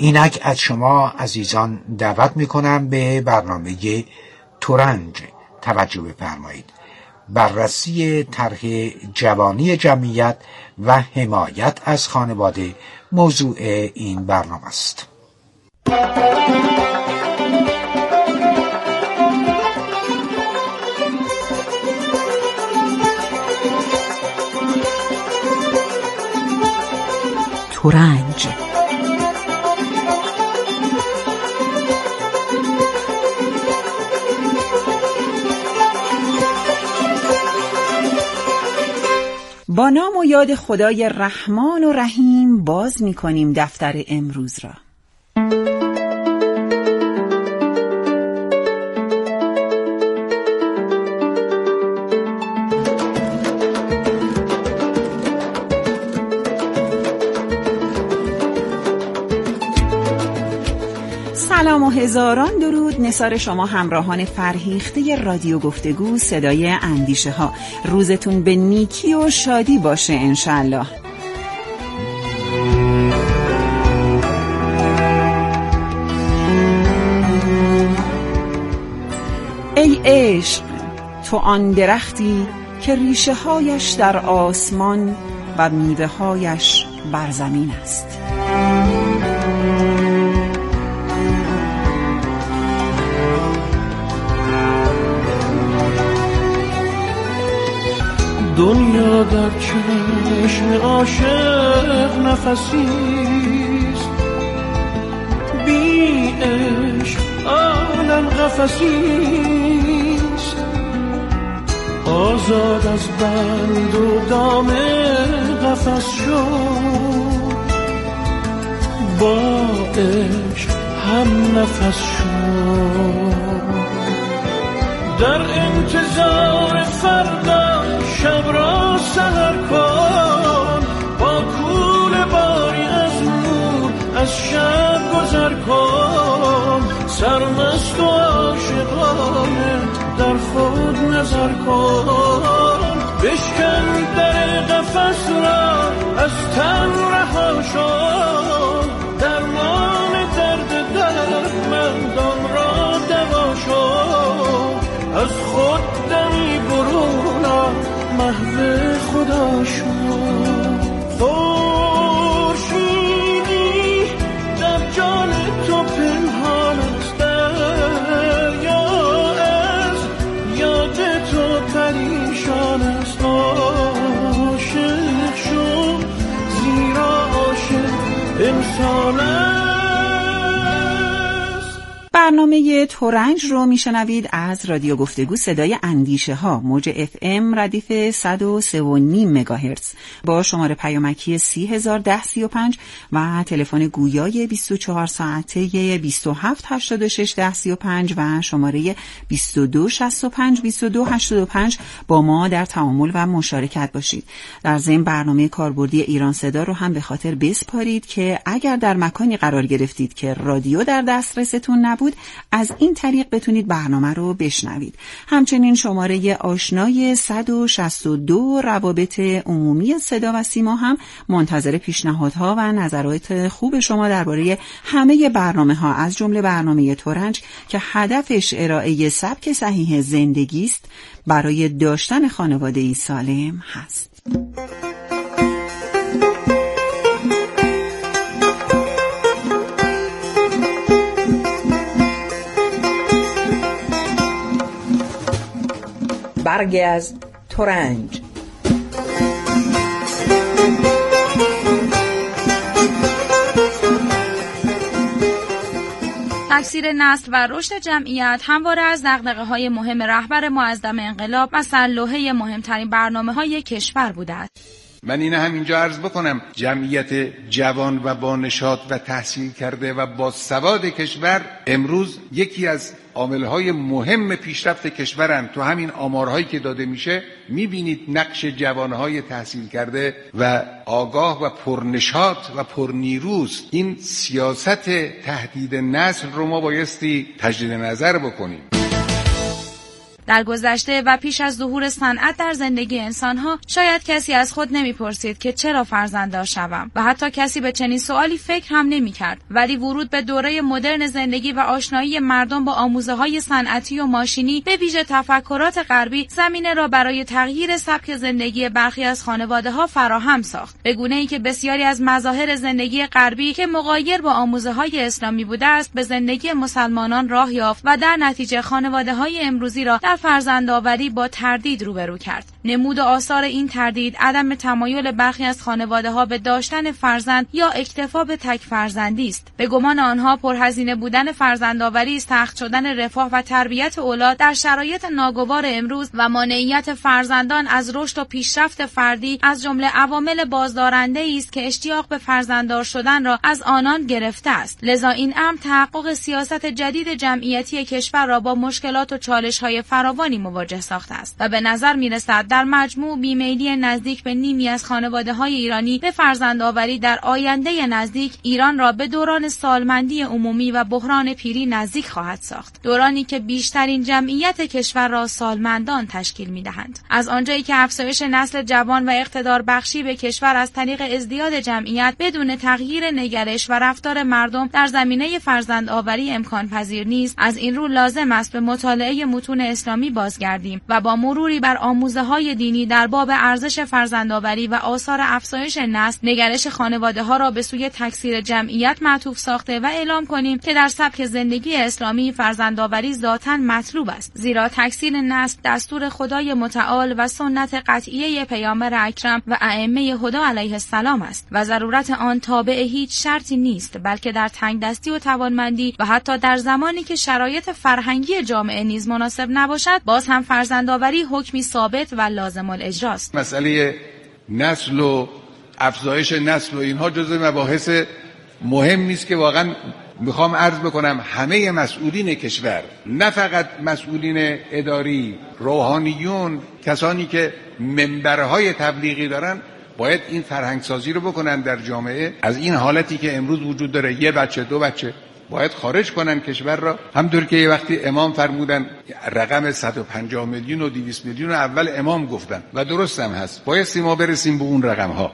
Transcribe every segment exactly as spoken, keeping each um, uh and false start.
اینک از شما عزیزان دعوت میکنم به برنامه ترنج توجه بفرمایید. بررسی طرح جوانی جمعیت و حمایت از خانواده موضوع این برنامه است. ترنج با نام و یاد خدای رحمان و رحیم باز می کنیم دفتر امروز را. سلام و هزاران درود. نثار شما همراهان فرهیخته رادیو گفتگو صدای اندیشه ها. روزتون به نیکی و شادی باشه انشالله. ای عشق، تو آن درختی که ریشه هایش در آسمان و میوه هایش بر زمین است. دنیا در چشم عاشق نفسیست، بی عشق عالم قفسیست. آزاد از بند و دام قفس شد، با عشق هم نفس شد. در انتظار فردا شب را سحر کن، با کوله باری از نور از شب گذر کن. سرمست و عاشقانه در خود نظر کن، بشکن در قفس را از تن رها شد. درمان درد دردمندان را دوا شد، از خود دمی برون محو خدا شد. خورشیدی در جان تو پنهان است، دریا از یاد تو پریشان است. عاشق شو زیرا عاشق انسان است. برنامه ترنج رو میشنوید از رادیو گفتگو صدای اندیشه ها، موج اف ام ردیف صد و سه و نیم مگاهرتز با شماره پیامکی سی هزار ده سی و پنج و تلفن گویای بیست و چهار ساعته بیست و هفت هشتاد و شش ده سی و پنج و شماره بیست و دو شصت و پنج بیست و دو هشتاد و پنج با ما در تعامل و مشارکت باشید. در ضمن برنامه کاربردی ایران صدا رو هم به خاطر بسپارید که اگر در مکانی قرار گرفتید که رادیو در دسترستون نبود، از این طریق بتونید برنامه رو بشنوید. همچنین شماره آشنای صد و شصت و دو روابط عمومی صدا و سیما هم منتظر پیشنهادها و نظرات خوب شما درباره همه برنامه‌ها از جمله برنامه ترنج که هدفش ارائه سبک صحیح زندگی است برای داشتن خانواده‌ای سالم هست. برگ از ترنج. تکثیر نسل و رشد جمعیت همواره از دغدغه‌های مهم رهبر معظم انقلاب و سرلوحه مهمترین برنامه‌های کشور بوده است. من اینه همینجا عرض بکنم جمعیت جوان و با نشاط و تحصیل کرده و با سواد کشور امروز یکی از عاملهای مهم پیشرفت کشورن. تو همین آمارهایی که داده میشه میبینید نقش جوانهای تحصیل کرده و آگاه و پرنشاط و پرنیروست. این سیاست تهدید نسل رو ما بایستی تجدید نظر بکنیم. در گذشته و پیش از ظهور صنعت در زندگی انسانها شاید کسی از خود نمیپرسید که چرا فرزنددار شوم و حتی کسی به چنین سوالی فکر هم نمیکرد. ولی ورود به دوره مدرن زندگی و آشنایی مردم با آموزه‌های صنعتی و ماشینی به ویژه تفکرات غربی زمینه را برای تغییر سبک زندگی برخی از خانواده‌ها فراهم ساخت، به گونه‌ای که بسیاری از مظاهر زندگی غربی که مغایر با آموزه‌های اسلامی بوده است به زندگی مسلمانان راه یافت و در نتیجه خانواده‌های امروزی را در فرزندآوری با تردید روبرو کرد. نمود و آثار این تردید عدم تمایل برخی از خانواده‌ها به داشتن فرزند یا اکتفا به تک فرزندی است. به گمان آنها پرهزینه بودن فرزندآوری، سخت شدن رفاه و تربیت اولاد در شرایط ناگوار امروز و مانعیت فرزندان از رشد و پیشرفت فردی از جمله عوامل بازدارنده است که اشتیاق به فرزنددار شدن را از آنان گرفته است. لذا این امر تحقق سیاست جدید جمعیتی کشور را با مشکلات و چالش‌های فراوانی مواجه ساخته است و به نظر می‌رسد در مجموع بیمیلی نزدیک به نیمی از خانواده‌های ایرانی به فرزندآوری در آینده نزدیک ایران را به دوران سالمندی عمومی و بحران پیری نزدیک خواهد ساخت، دورانی که بیشترین جمعیت کشور را سالمندان تشکیل می‌دهند. از آنجایی که افزایش نسل جوان و اقتدار بخشی به کشور از طریق ازدیاد جمعیت بدون تغییر نگرش و رفتار مردم در زمینه فرزندآوری امکان پذیر نیست، از این رو لازم است به مطالعه متون اسلامی بازگردیم و با مروری بر آموزه‌های دینی در باب ارزش فرزندآوری و آثار افزایش نسل، نگرش خانواده‌ها را به سوی تکثیر جمعیت معطوف ساخته و اعلام کنیم که در سبک زندگی اسلامی فرزندآوری ذاتاً مطلوب است، زیرا تکثیر نسل دستور خدای متعال و سنت قطعیه پیامبر اکرم و ائمه هدی علیه السلام است و ضرورت آن تابع هیچ شرطی نیست، بلکه در تنگدستی و توانمندی و حتی در زمانی که شرایط فرهنگی جامعه نیز مناسب نباشد باز هم فرزندآوری حکمی ثابت و لازم الاجراست. مسئله نسل و افزایش نسل و اینها جزو مباحث مهمی است که واقعا میخوام عرض بکنم همه مسئولین کشور، نه فقط مسئولین اداری، روحانیون، کسانی که منبرهای تبلیغی دارن، باید این فرهنگسازی رو بکنن در جامعه. از این حالتی که امروز وجود داره، یه بچه دو بچه، باید خارج کنن کشور را. همطور که یه وقتی امام فرمودن رقم صد و پنجاه میلیون و دویست میلیون اول امام گفتن و درست هم هست، باید ما برسیم به اون رقم ها.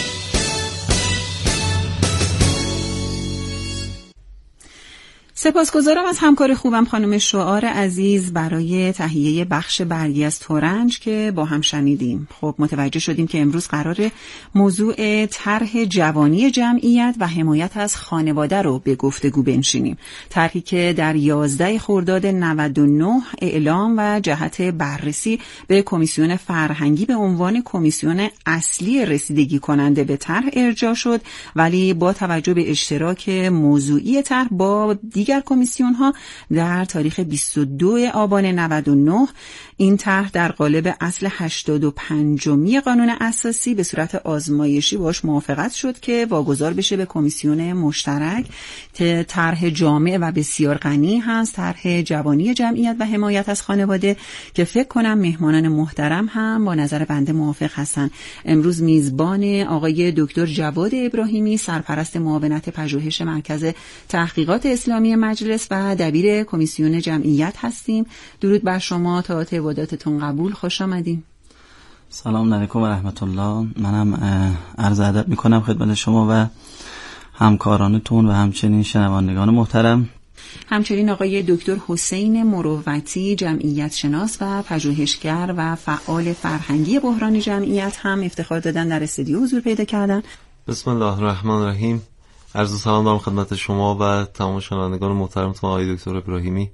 سپاسگزارم از همکار خوبم خانم شعار عزیز برای تهیه بخش برگی از ترنج که با هم شنیدیم. خب متوجه شدیم که امروز قرار موضوع طرح جوانی جمعیت و حمایت از خانواده رو به گفتگو بنشینیم. طرحی که در یازده خرداد نود و نه اعلام و جهت بررسی به کمیسیون فرهنگی به عنوان کمیسیون اصلی رسیدگی کننده به طرح ارجاع شد، ولی با توجه به اشتراک موضوعی طرح با دیگر کمیسیون ها در تاریخ بیست و دو آبان نود و نه این طرح در قالب اصل هشتاد و پنجمی قانون اساسی به صورت آزمایشی باش موافقت شد که واگذار بشه به کمیسیون مشترک که طرح جامع و بسیار غنی هست، طرح جوانی جمعیت و حمایت از خانواده، که فکر کنم مهمانان محترم هم با نظر بنده موافق هستن. امروز میزبان آقای دکتر جواد ابراهیمی، سرپرست معاونت پژوهش مرکز تحقیقات اسلامی مجلس و دبیر کمیسیون جمعیت هستیم. درود بر شما، تا تعهداتتون قبول، خوش آمدین. سلام علیکم و رحمت الله. منم عرض ادب میکنم خدمت شما و همکارانتون و همچنین شنوندگان محترم. همچنین آقای دکتر حسین مروتی، جمعیت شناس و پژوهشگر و فعال فرهنگی بحران جمعیت، هم افتخار دادن در استودیو حضور پیدا کردن. بسم الله الرحمن الرحیم. عرض سلام دارم خدمت شما و تمام شنوندگان محترمتون آقای دکتر ابراهیمی.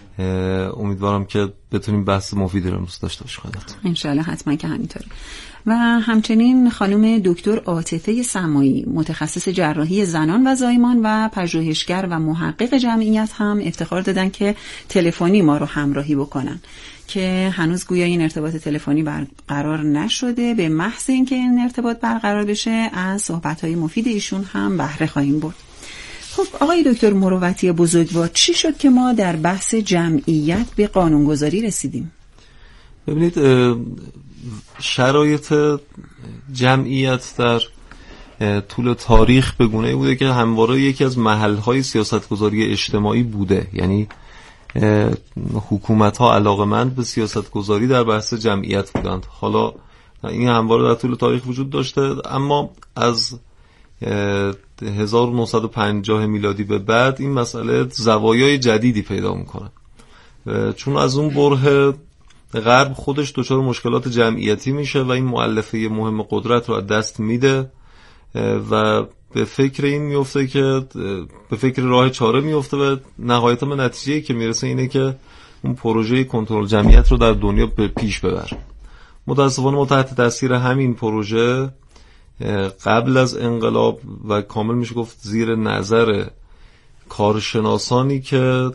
امیدوارم که بتونیم بحث مفیدی رو امروز داشته باشیم خدمتتون. ان شاء الله، حتما که همینطوره. و همچنین خانم دکتر عاطفه سمایی، متخصص جراحی زنان و زایمان و پژوهشگر و محقق جمعیت، هم افتخار دادن که تلفنی ما رو همراهی بکنن که هنوز گویا این ارتباط تلفنی برقرار نشده. به محض اینکه این ارتباط برقرار بشه از صحبت‌های مفید ایشون هم بهره خواهیم برد. خب آقای دکتر مروتی بزرگوار، چی شد که ما در بحث جمعیت به قانونگذاری رسیدیم؟ ببینید، شرایط جمعیت در طول تاریخ به گونه‌ای بوده که همواره یکی از محل‌های سیاستگذاری اجتماعی بوده. یعنی حکومت ها علاقمند به سیاست گذاری در بحث جمعیت بودند. حالا این همواره در طول تاریخ وجود داشته، اما از هزار و نهصد و پنجاه میلادی به بعد این مسئله زوایای جدیدی پیدا میکنه، چون از اون بره غرب خودش دچار مشکلات جمعیتی میشه و این مؤلفه مهم قدرت رو از دست میده و به فکر این میفته که به فکر راه چاره میفته و نهایتا به نتیجه‌ای که میرسه اینه که اون پروژه کنترل جمعیت رو در دنیا به پیش ببر. متاسفانه ما تحت تاثیر همین پروژه قبل از انقلاب و کامل میشه گفت زیر نظر کارشناسانی که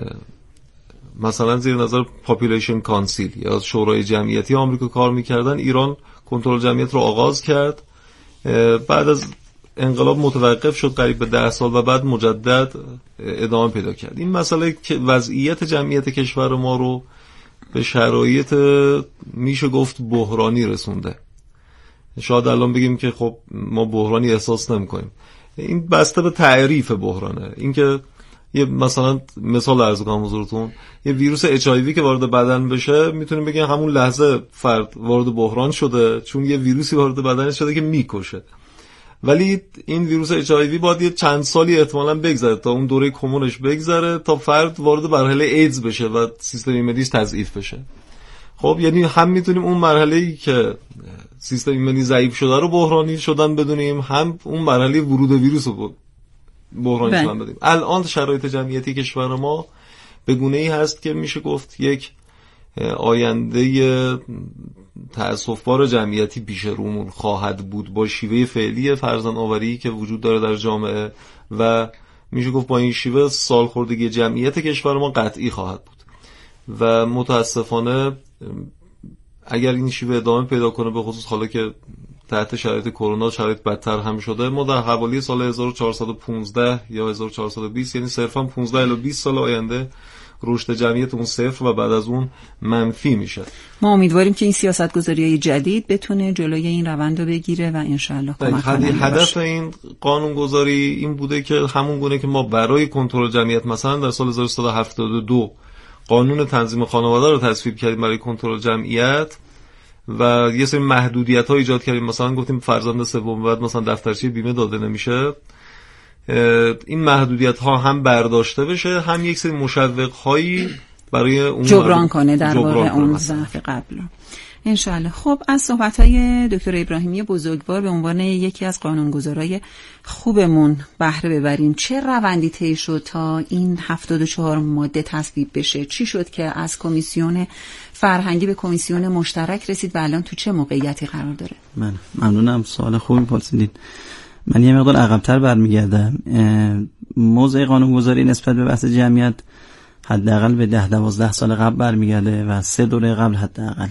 مثلا زیر نظر پاپولیشن کانسیل یا شورای جمعیتی آمریکا کار میکردن، ایران کنترل جمعیت رو آغاز کرد. بعد از انقلاب متوقف شد قریب به ده سال و بعد مجدد ادامه پیدا کرد. این مسئله که وضعیت جمعیت کشور ما رو به شرایط میشه گفت بحرانی رسونده. شاید الان بگیم که خب ما بحرانی احساس نمی‌کنیم. این بسته به تعریف بحرانه. اینکه یه مثلا مثال عرض کنم حضورتون، یه ویروس اچ آی وی که وارد بدن بشه میتونیم بگیم همون لحظه فرد وارد بحران شده، چون یه ویروسی وارد بدنش شده که میکشه. ولی این ویروس اچ آی وی باید یه چند سالی احتمالاً بگذره تا اون دوره کمونش بگذره تا فرد وارد مرحله ایدز بشه و سیستم ایمنیش تضعیف بشه. خب یعنی هم میتونیم اون مرحله‌ای که سیستم ایمنی ضعیف شده رو بحرانی شدن بدونیم، هم اون مرحله ورود ویروس رو بحرانی شدن بدونیم. الان شرایط جمعیتی کشور ما به گونه‌ای هست که میشه گفت یک آینده تأسف‌بار جمعیتی پیش رومون خواهد بود با شیوه فعلی فرزند آوری که وجود داره در جامعه و میشه گفت با این شیوه سالخوردگی جمعیت کشور ما قطعی خواهد بود و متاسفانه اگر این شیوه ادامه پیدا کنه، به خصوص حالا که تحت شرایط کرونا شرایط بدتر هم شده، ما در حوالی سال هزار و چهارصد و پانزده یا هزار و چهارصد و بیست یعنی صرفا پانزده الی بیست سال آینده رشد جمعیت اون صفر و بعد از اون منفی میشه. ما امیدواریم که این سیاست‌گذاری‌های جدید بتونه جلوی این روند رو بگیره و انشالله کمک کنه. هدف این قانونگذاری این بوده که همون گونه که ما برای کنترل جمعیت مثلا در سال هزار و سیصد و هفتاد و دو قانون تنظیم خانواده رو تصویب کردیم برای کنترل جمعیت و یه سری محدودیت‌ها ایجاد کردیم، مثلا گفتیم فرزند سوم بعد مثلا دفترچه بیمه داده نمیشه، این محدودیت‌ها هم برداشته بشه، هم یک سری مشوق‌هایی برای اون جبران کنه در واقع اون ضعف قبل. انشالله. خب از صحبت‌های دکتر ابراهیمی بزرگوار به عنوان یکی از قانونگذارای خوبمون بهره ببریم. چه روندی طی شد تا این هفتاد و چهار ماده تصویب بشه؟ چی شد که از کمیسیون فرهنگی به کمیسیون مشترک رسید و الان تو چه موقعیتی قرار داره؟ من ممنونم، سوال خوبی پرسیدید. من یه مقدار عقب‌تر برمیگردم. موضوع قانونگذاری نسبت به بحث جمعیت حداقل به ده دوازده سال قبل برمیگرده و سه دوره قبل حداقل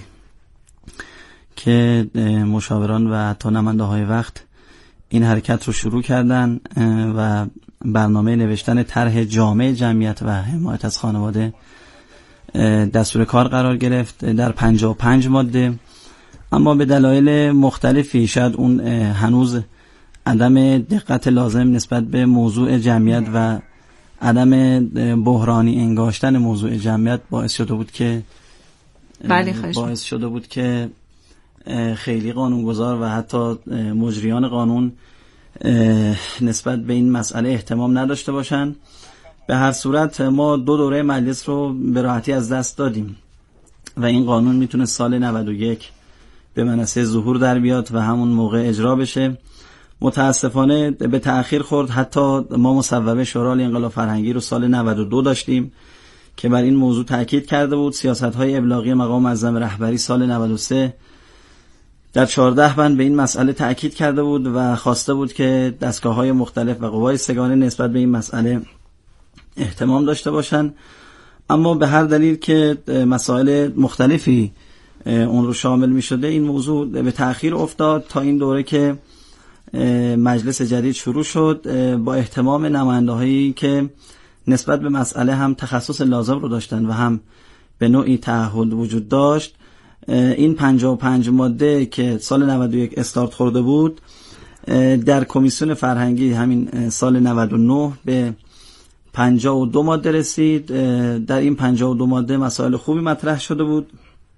که مشاوران و حتی نماینده‌های وقت این حرکت رو شروع کردن و برنامه نوشتن طرح جامع جمعیت و حمایت از خانواده دستور کار قرار گرفت در پنجاه و پنج ماده، اما به دلایل مختلفی شاید اون هنوز عدم دقت لازم نسبت به موضوع جمعیت و عدم بحرانی انگاشتن موضوع جمعیت باعث شده بود که بله باعث شده بود که خیلی قانونگذار و حتی مجریان قانون نسبت به این مسئله اهتمام نداشته باشن. به هر صورت ما دو دوره مجلس رو به راحتی از دست دادیم و این قانون میتونه سال نود و یک به منصه ظهور در بیاد و همون موقع اجرا بشه. متاسفانه به تأخیر خورد. حتی ما مصوبه شورای انقلاب فرهنگی رو سال نود و دو داشتیم که بر این موضوع تاکید کرده بود. سیاست‌های ابلاغی مقام معظم رهبری سال نود و سه در چهارده بند به این مسئله تاکید کرده بود و خواسته بود که دستگاه‌های مختلف و قوای سگانه نسبت به این مسئله اهتمام داشته باشن، اما به هر دلیل که مسائل مختلفی اون رو شامل می شده این موضوع به تأخیر افتاد تا این دوره که مجلس جدید شروع شد با اهتمام نماینده‌هایی که نسبت به مسئله هم تخصص لازم رو داشتن و هم به نوعی تعهد وجود داشت. این پنجاه و پنج ماده که سال نود و یک استارت خورده بود در کمیسیون فرهنگی همین سال نود و نه به پنجاه و دو ماده رسید. در این پنجاه و دو ماده مسائل خوبی مطرح شده بود.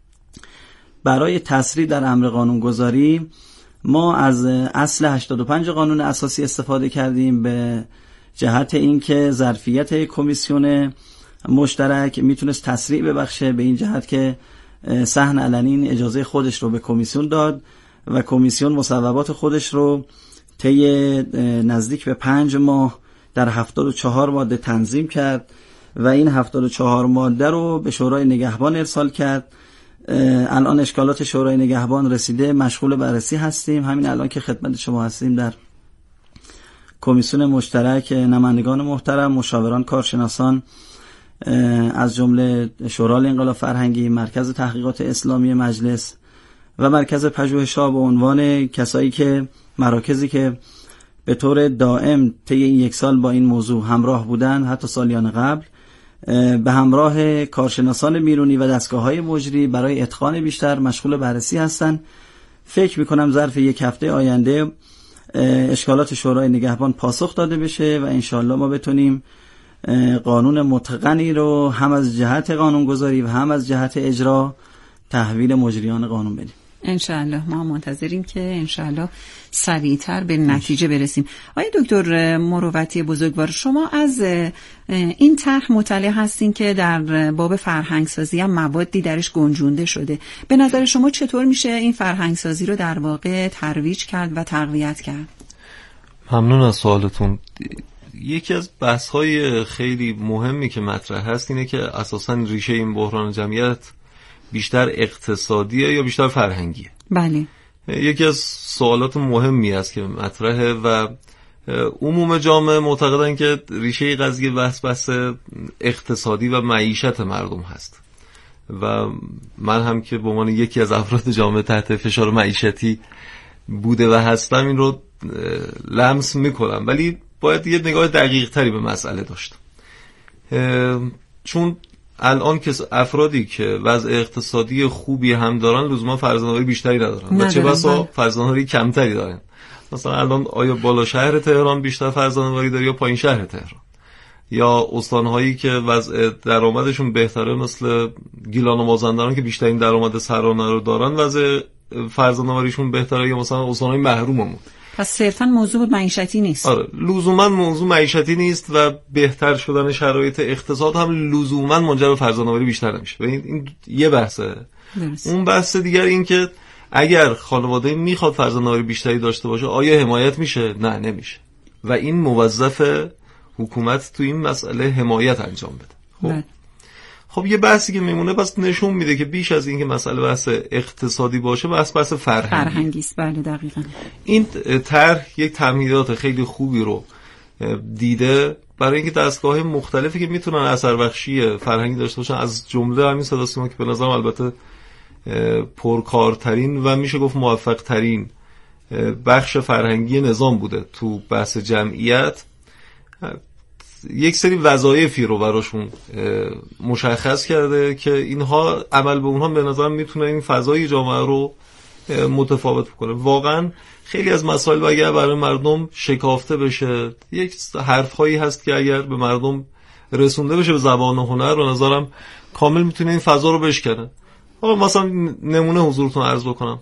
برای تسریع در امر قانونگذاری ما از اصل هشتاد و پنج قانون اساسی استفاده کردیم به جهت اینکه ظرفیت کمیسیون مشترک میتونست تسریع ببخشه، به این جهت که صحن علنی اجازه خودش رو به کمیسیون داد و کمیسیون مصوبات خودش رو طی نزدیک به پنج ماه در هفتاد و چهار ماده تنظیم کرد و این هفتاد و چهار ماده رو به شورای نگهبان ارسال کرد. الان اشکالات شورای نگهبان رسیده، مشغول بررسی هستیم. همین الان که خدمت شما هستیم در کمیسیون مشترک نمایندگان محترم، مشاوران، کارشناسان از جمله شورای انقلاب فرهنگی، مرکز تحقیقات اسلامی مجلس و مرکز پژوهش‌ها به عنوان کسایی که مراکزی که به طور دائم طی این یک سال با این موضوع همراه بودن، حتی سالیان قبل، به همراه کارشناسان بیرونی و دستگاه‌های مجری برای اتقان بیشتر مشغول بررسی هستند. فکر می‌کنم ظرف یک هفته آینده اشکالات شورای نگهبان پاسخ داده بشه و انشالله ما بتونیم قانون متقنی رو هم از جهت قانونگذاری و هم از جهت اجرا تحویل مجریان قانون بدیم. انشالله ما منتظریم که انشالله سریعتر به نتیجه برسیم. آقای دکتر مروتی بزرگوار، شما از این طرح مطلع هستین که در باب فرهنگسازی هم موادی درش گنجونده شده. به نظر شما چطور میشه این فرهنگسازی رو در واقع ترویج کرد و تقویت کرد؟ ممنون از سوالتون. یکی از بحث‌های خیلی مهمی که مطرح هست اینه که اساساً ریشه این بحران جمعیت بیشتر اقتصادیه یا بیشتر فرهنگیه. بله. یکی از سوالات مهمی است که مطرحه و عموم جامعه معتقدن که ریشه قضیه بحث بحث اقتصادی و معیشت مردم هست و من هم که به عنوان یکی از افراد جامعه تحت فشار معیشتی بوده و هستم این رو لمس میکنم، ولی باید یه نگاه دقیق تری به مسئله داشت، چون الان که افرادی که وضع اقتصادی خوبی هم دارن لزوما فرزندآوری بیشتری ندارن و چه بسا فرزندآوری کمتری دارن. مثلا الان آیا بالا شهر تهران بیشتر فرزندآوری داره یا پایین شهر تهران، یا استانهایی که وضع درآمدشون بهتره مثل گیلان و مازندران که بیشترین درآمد سرانه رو دارن وضع فرزندآوریشون بهتره، یا مثلا استانهای محروممون. پس صرفا موضوع معیشتی نیست. آره، لزوما موضوع معیشتی نیست و بهتر شدن شرایط اقتصاد هم لزوما منجر به فرزندآوری بیشتر نمیشه. این, این یه بحثه. درست. اون بحث دیگر این که اگر خانواده میخواد فرزندآوری بیشتری داشته باشه آیا حمایت میشه؟ نه، نمیشه. و این موظف حکومت تو این مسئله حمایت انجام بده. خب بله. خب یه بحثی که میمونه پس نشون میده که بیش از این که مسئله بحث اقتصادی باشه بحث بحث فرهنگی فرهنگی است. بله دقیقاً. این طرح یک تمهیدات خیلی خوبی رو دیده برای اینکه دستگاه مختلفی که میتونن اثر بخشی فرهنگی داشته باشن، از جمله همین صدا سیما که به نظرم البته پرکارترین و میشه گفت موفق ترین بخش فرهنگی نظام بوده تو بحث جمعیت، یک سری وظایفی رو براشون مشخص کرده که اینها عمل به اونها به نظرم میتونه این فضای جامعه رو متفاوت بکنه. واقعا خیلی از مسائل اگر برای مردم شکافته بشه، یک حرفهایی هست که اگر به مردم رسونده بشه به زبان و هنر به نظرم کامل میتونه این فضا رو بشکنه. حالا مثلا نمونه حضورتون عرض بکنم،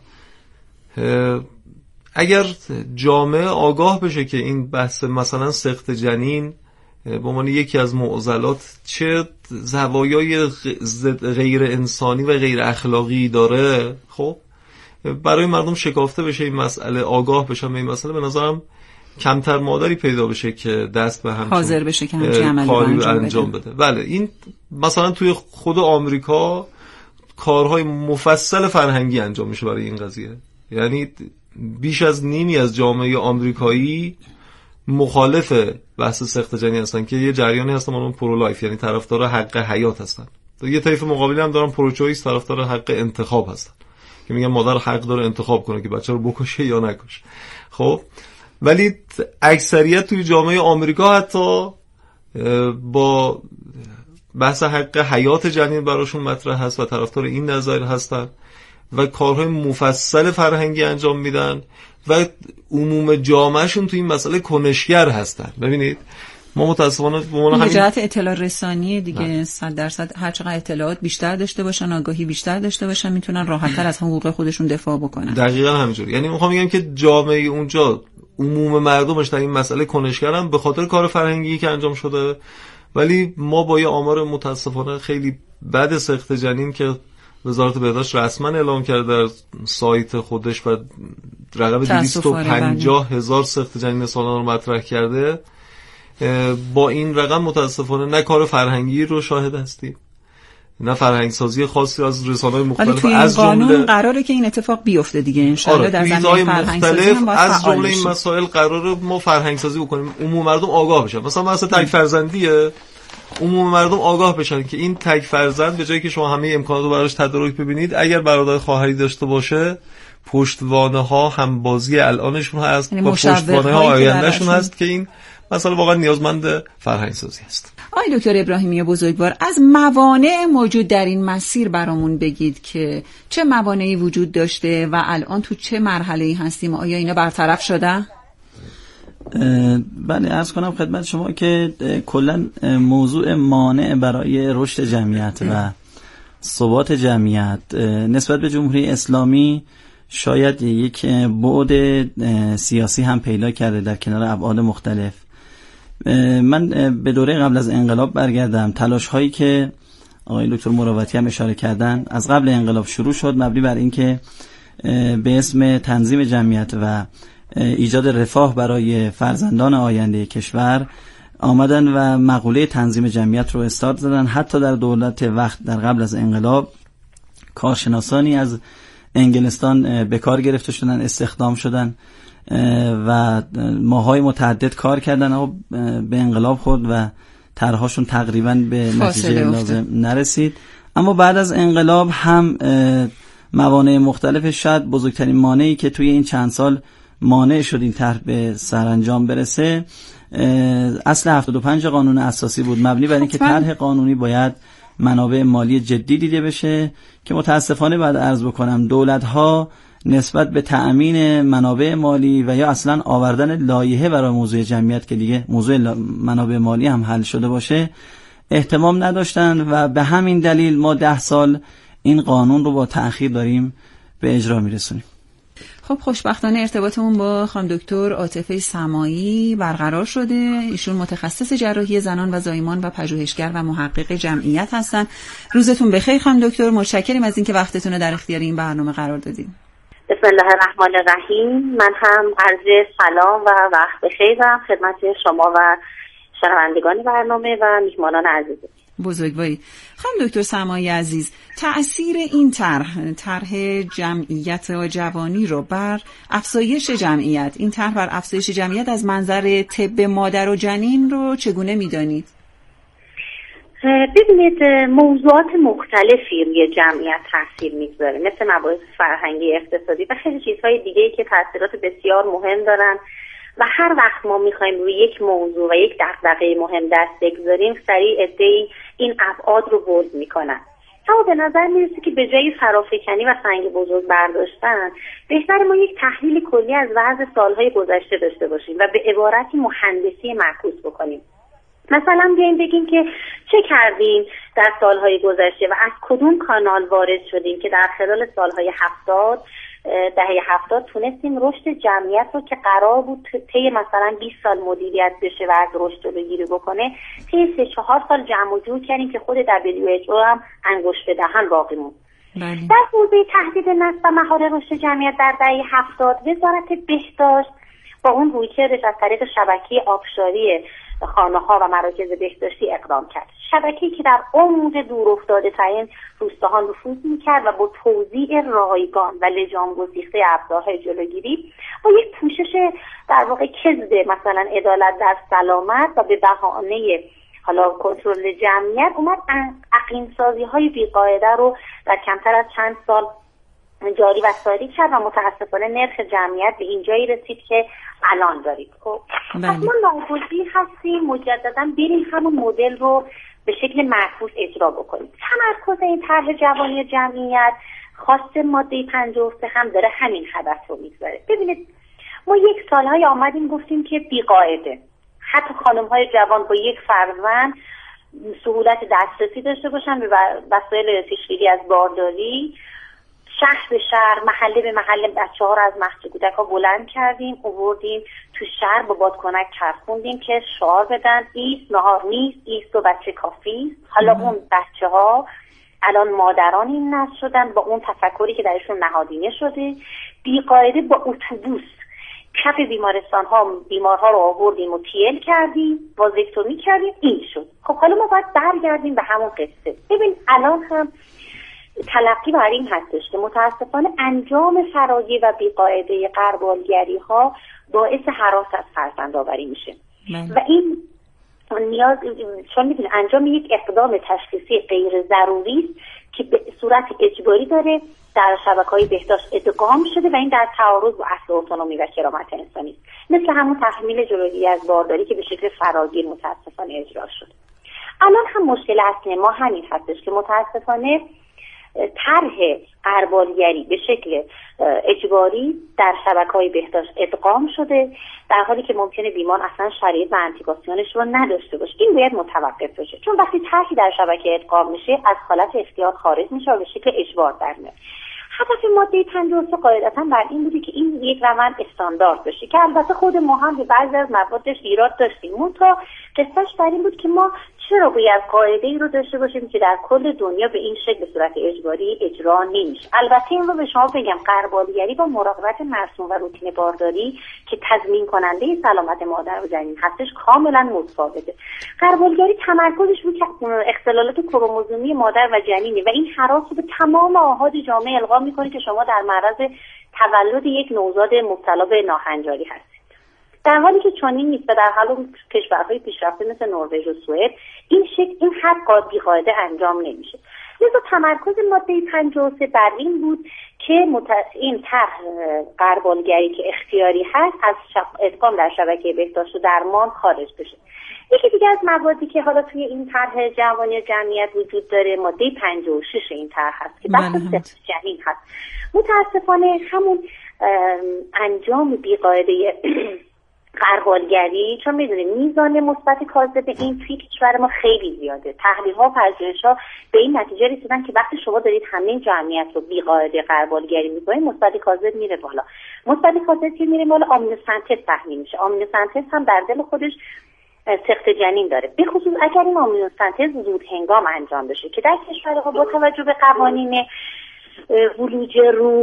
اگر جامعه آگاه بشه که این بحث مثلا سقط جنین به عنوان یکی از معضلات چه زوایای غیر انسانی و غیر اخلاقی داره، خب برای مردم شکافته بشه این مسئله، آگاه بشن به این مسئله، به نظرم کمتر مادری پیدا بشه که دست به همچین حاضر بشه که همچین عملی انجام, انجام بده. بله، این مثلا توی خود آمریکا کارهای مفصل فرهنگی انجام میشه برای این قضیه. یعنی بیش از نیمی از جامعه آمریکایی مخالف بحث سقط جنین هستن که یه جریانی هستن اون پرو لایف، یعنی طرفدار حق حیات هستن. یه طیف مقابلی هم دارن پرو چویس، طرفدار حق انتخاب هستن که میگن مادر حق داره انتخاب کنه که بچه رو بکشه یا نکشه. خب ولی اکثریت توی جامعه آمریکا حتی با بحث حق حیات جنین براشون مطرح هست و طرفدار این نظر هستن و کارهای مفصل فرهنگی انجام میدن و عموم جامعهشون توی این مسئله کنشگر هستن. ببینید ما متاسفانه به عنوان همین جهت اطلاع رسانی دیگه صد درصد هر چقدر اطلاعات بیشتر داشته باشن، آگاهی بیشتر داشته باشن، میتونن راحت‌تر از حقوق خودشون دفاع بکنن. دقیقاً همینجوری. یعنی میخوام بگم که جامعه اونجا عموم مردمش در این مسئله کنشگرن به خاطر کار فرهنگی که انجام شده، ولی ما با یه آمار متاسفانه خیلی بد سقط جنین که وزارت بهداشت رسما اعلام کرده در سایت خودش و رقم دویست و پنجاه هزار سقط جنین سالانه رو مطرح کرده، با این رقم متاسفانه نه کار فرهنگی رو شاهد هستیم، نه فرهنگ سازی خاصی از رسانه‌های مختلف از جمله قراره که این اتفاق بیفته دیگه ان شاء الله. در زمینه فرهنگ سازی هم از جمله این مسائل قراره ما فرهنگ سازی بکنیم، عموم مردم آگاه بشن. مثلا مثلا تک فرزندیه، عموم مردم آگاه بشن که این تک فرزند به جایی که شما همه امکانات رو براش تدارک ببینید، اگر برادر خواهری داشته باشه پشتوانه ها هم بازی الانشون هست و پشتوانه ها آیندهشون هست که این مثلا واقعا نیازمند فرهنگ سازی است. آقای دکتر ابراهیمی بزرگوار، از موانع موجود در این مسیر برامون بگید که چه موانعی وجود داشته و الان تو چه مرحله‌ای هستیم؟ آیا اینا برطرف شده؟ بله، عرض کنم خدمت شما که کلا موضوع مانع برای رشد جمعیت و ثبات جمعیت نسبت به جمهوری اسلامی شاید یک بعد سیاسی هم پیدا کرده در کنار ابعاد مختلف. من به دوره قبل از انقلاب برگردم. تلاش هایی که آقای دکتر مروتی هم اشاره کردن از قبل انقلاب شروع شد، مبنی بر این که به اسم تنظیم جمعیت و ایجاد رفاه برای فرزندان آینده کشور آمدن و مقوله تنظیم جمعیت رو استارت زدن. حتی در دولت وقت در قبل از انقلاب کارشناسانی از انگلستان به کار گرفته شدن، استخدام شدن و ماهای متعدد کار کردن و به انقلاب خورد و طرحشون تقریبا به نتیجه لازم نرسید. اما بعد از انقلاب هم موانع مختلف، شاید بزرگترین مانعی که توی این چند سال مانع شد این طرح به سرانجام برسه اصل هفتاد و پنج قانون اساسی بود، مبنی بر اینکه طرح قانونی باید منابع مالی جدی دیده بشه که متاسفانه بعد عرض بکنم دولت‌ها نسبت به تأمین منابع مالی و یا اصلا آوردن لایحه برای موضوع جمعیت که دیگه موضوع منابع مالی هم حل شده باشه اهتمام نداشتن و به همین دلیل ما ده سال این قانون رو با تأخیر داریم به اجرا میرسونیم. خب خوشبختانه ارتباطمون با خانم دکتر عاطفه سماعی برقرار شده. ایشون متخصص جراحی زنان و زایمان و پژوهشگر و محقق جمعیت هستن. روزتون بخیر خانم دکتر، متشکریم از اینکه وقتتون رو در اختیار این برنامه قرار دادید. بسم الله الرحمن الرحیم. من هم عرض سلام و وقت بخیر دارم خدمت شما و شنوندگان برنامه و میهمانان عزیز. بزرگوارید. خانم دکتر سماعی عزیز، تأثیر این طرح طرح جمعیت و جوانی رو بر افزایش جمعیت، این طرح بر افزایش جمعیت از منظر طب مادر و جنین رو چگونه می‌دانید؟ ببینید موضوعات مختلفی روی جمعیت تاثیر میگذاره، مثل مباحث فرهنگی، اقتصادی و خیلی چیزهای دیگه‌ای که تاثیرات بسیار مهم دارن و هر وقت ما میخوایم روی یک موضوع و یک دغدغه مهم دست بگذاریم سریع عده‌ای این ابعاد رو برد میکنن. اما به نظر میرسه که به جای فرافکنی و سنگ بزرگ برداشتن بهتر ما یک تحلیل کلی از وضع سالهای گذشته داشته باشیم و به عبارتی مهندسی معکوس بکنیم. مثلا بیایم بگیم که چه کردیم در سالهای گذشته و از کدوم کانال وارد شدیم که در خلال سالهای هفتاد دهه هفتاد تونستیم رشد جمعیت رو که قرار بود طی مثلا بیست سال مدیریت بشه و از رشد رو گیری بکنه طی سه چهار سال جمع و جور کردیم که خود دبلیو اچ او هم انگشت به دهن باقی موند. در حوزه تهدید نسل و مهار رشد جمعیت در دهه هفتاد وزارت بهداشت با اون رویکردش از طریق شبکه آبشاری خانه‌ها و مراکز بهداشتی اقدام کرد. شبکه‌ای که در عمق دورافتاده ترین روستاها نفوذ می‌کرد و با توزیع رایگان و لجام گسیخته ابزارهای جلوگیری با یک پوشش در واقع کذب مثلا عدالت در سلامت و به بهانه حالا کنترل جمعیت اومد عقیم‌سازی‌های بی‌قاعده رو در کمتر از چند سال جاری و ساری کرد و متاسفانه نرخ جمعیت به اینجایی رسید که الان دارید. خب ما ناگزیر هستیم مجددا بریم همون مدل رو به شکل معکوس اجرا بکنیم. تمرکز این طرح جوانی جمعیت خاص ماده پنجاه و سه هم داره همین هدف رو میگذاره. ببینید ما یک سالهای آمدیم گفتیم که بی‌قاعده حتی خانم‌های جوان با یک فرزند سهولت دسترسی داشته باشن به وسایل پیشگیری از بارداری. شهر به شهر، محله به محله بچه‌ها رو از مهد کودک‌ها بلند کردیم، آوردیم تو شهر با بادکنک چرخوندیم که شعار بدن ایست نهار نیست، ایست و بچه کافی. حالا اون بچه‌ها الان مادران این نسل شدن با اون تفکری که درشون نهادینه شده. بی‌قاعده با اتوبوس کف بیمارستان ها بیمارها رو آوردیم و تیل کردیم، وازکتومی کردیم، این شد. خب حالا ما باید برگردیم به همون قصه. ببین الان هم تلقی بر این هستش که متاسفانه انجام فراگیر و بی‌قاعده غربالگری ها باعث هراس از فرزند آوری میشه من. و این نیاز چون میدونی انجام یک اقدام تشخیصی غیر ضروری است که به صورت اجباری داره در شبکه‌های بهداشت ادغام شده و این در تعارض با اصل اتونومی و کرامت انسانی است. مثل همون تحمیل جلوگیری از بارداری که به شکل فراگیر متاسفانه اجرا شد. الان هم مشکل اصلی ما همین هستش که متاسفانه طرح غربالگری به شکل اجباری در شبکه‌های بهداشت ادغام شده، در حالی که ممکنه بیمار اصلا شرایط و اندیکاسیونش رو نداشته باشه. این باید متوقف بشه، چون وقتی طرحی در شبکه ادغام میشه از حالت اختیار خارج میشه و به شکل اجبار در میاد. هدف ماده پنجاه و سه قاعدتاً بر این بوده که این یک روند استاندارد بشه که البته خود ما هم به بعضی از موادش ایراد داشتیم. منتها قصهش بر این بود که ما چرا باید قاعده‌ای رو داشته باشیم که در کل دنیا به این شکل به صورت اجباری اجرا نمیشه. البته این رو به شما بگم غربالگری با مراقبت مرسوم و روتین بارداری که تضمین کننده سلامت مادر و جنین هستش کاملا متفاوته. غربالگری تمرکزش روی اختلالات کروموزومی مادر و جنینه و این هراس رو به تمام آحاد جامعه القا میکنه که شما در معرض تولد یک نوزاد مبتلا به ناهنجاری هستید. در حالی که چنین نیست و در حال کشورهای پیشرفته مثل نروژ و سوئد این شکل این حد بی‌قاعده انجام نمیشه. لذا تمرکز ماده پنجاه و سه بر این بود که مت... این طرح غربالگری که اختیاری هست از شب... ادغام در شبکه بهداشت و درمان خارج بشه. یکی دیگه از موادی که حالا توی این طرح جوانی جمعیت وجود داره ماده پنجاه و شش این طرح هست که بحث سقط جنین هست. متاسفانه همون انجام بی‌قاعده غربالگری، چون میدونید میزان مثبت کاذب این توی کشور ما خیلی زیاده. تحلیل‌ها و پژوهش‌ها به این نتیجه رسیدن که وقتی شما دارید همه جمعیت رو بی‌قاعده غربالگری می‌کنید مثبت کاذب میره بالا. مثبت کاذب که میره بالا آمینوسنتز تحمیل میشه. آمینوسنتز هم در دل خودش سقط جنین داره. به خصوص اگر این آمینوسنتز زود هنگام انجام بشه که در کشورها با توجه به قوانین ولوج روح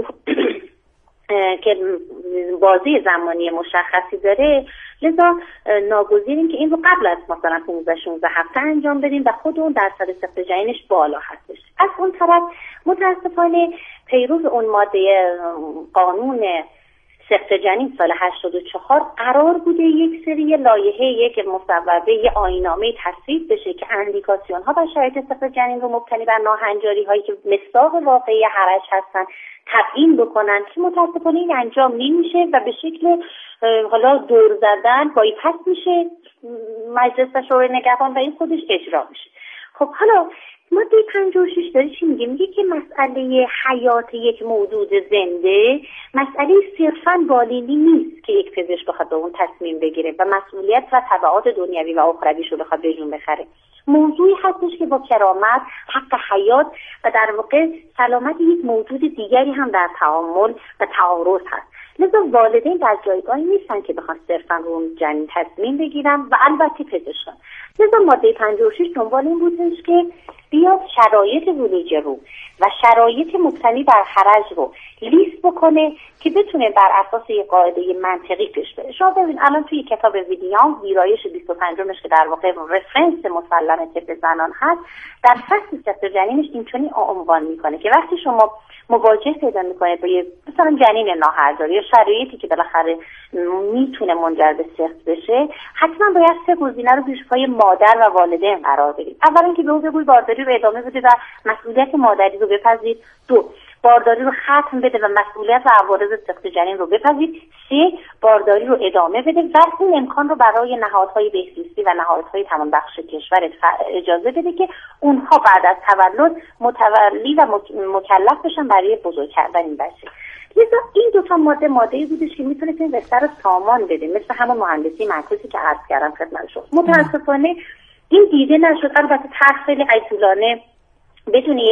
که بازی زمانی مشخصی داره، لذا ناگزیریم که این رو قبل از مثلا پانزده شانزده هفته انجام بدیم و خود اون درصد سقط جنینش بالا هستش. از اون طرف متاسفانه پیروز اون ماده قانون سقط جنین سال هشتاد و چهار قرار بوده یک سری لایحه یک مصوبه یه آیین‌نامه تصویب بشه که اندیکاسیون ها و شرایط سقط جنین رو مبتنی بر ناهنجاری هایی که مصداق واقعی حرج هستن تبیین بکنن که متاسفانه این انجام نمیشه و به شکل حالا دور زدن بایپاس میشه مجلس و شورای نگهبان و این خودش اجرا میشه. خب حالا ماده پنجاه و شش داره چی میگه؟ میگه که مسئله حیات یک موجود زنده مسئله صرفاً بالینی نیست که یک پزشک بخواد به اون تصمیم بگیره و مسئولیت و تبعات دنیوی و اخرویش رو بخواد به جون بخره. موضوعی هستش که با کرامت، حق حیات و در واقع سلامت یک موجود دیگری هم در تعامل و تعارض هست. لذا والدین در جایگاهی نیستن که بخوان صرفاً رو جنین تصمیم بگیرن و البته پزشکان. لذا ماده پنجاه و شش دنبال این بودش که بیاد شرایط ولوج رو و شرایط مبتنی بر حرج رو لیست بکنه که بتونه بر اساس یک قاعده منطقی پیش بره. شما ببین الان توی کتاب ویلیام ویرایش بیست و پنجمش که در واقع رفرنس مسلم طب زنان هست در فصل سقط جنینش اینچنین عنوان میکنه که وقتی شما مواجه پیدا میکنید با یه مثلا جنین ناهرجاری یا شرایطی که بالاخره میتونه منجر به سقط بشه، حتما باید سه گزینه رو پیش پای مادر و والدین قرار بدید. اولا که به اون بگویید بارداری رو ادامه بدید و مسئولیت مادری رو بپذیرید. دو، بارداری رو ختم بده و مسئولیت و عوارض سقط جنین رو بپذیر. سه، بارداری رو ادامه بده و این امکان رو برای نهادهای بهزیستی و نهادهای تمام‌بخش کشور اجازه بده که اونها بعد از تولد متولی و مکلف بشن برای بزرگ کردن این بچه. لذا این دو تا ماده ماده‌ای بودش که میتونه این بستر رو سامان بده، مثل همون مهندسی معکوسی که عرض کردم خدمت شما. متاسفانه این دیده نشد. البته طرح خیلی طولانه بدون